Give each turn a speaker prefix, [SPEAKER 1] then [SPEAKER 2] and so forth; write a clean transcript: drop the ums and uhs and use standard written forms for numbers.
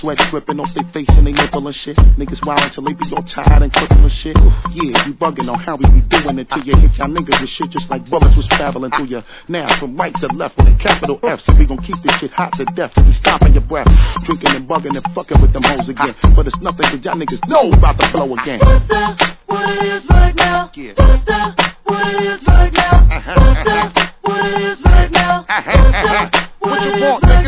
[SPEAKER 1] Sweat dripping off their face and they nipple and shit. Niggas wild until they be all tired and crippled and shit. Yeah, you bugging on how we be doing it till you hit y'all niggas with shit just like bullets was traveling through you. Now from right to left with a capital F. So we gon' keep this shit hot to death till you stopping your breath. Drinking and bugging and fucking with them hoes again. But it's nothing that y'all niggas know about to blow again.
[SPEAKER 2] Bust down what it is right now.
[SPEAKER 1] Yeah.
[SPEAKER 2] Bust down what it is right now. Bust down what it is right now. Bust down
[SPEAKER 1] What you
[SPEAKER 2] it
[SPEAKER 1] want,
[SPEAKER 2] is right
[SPEAKER 1] nigga?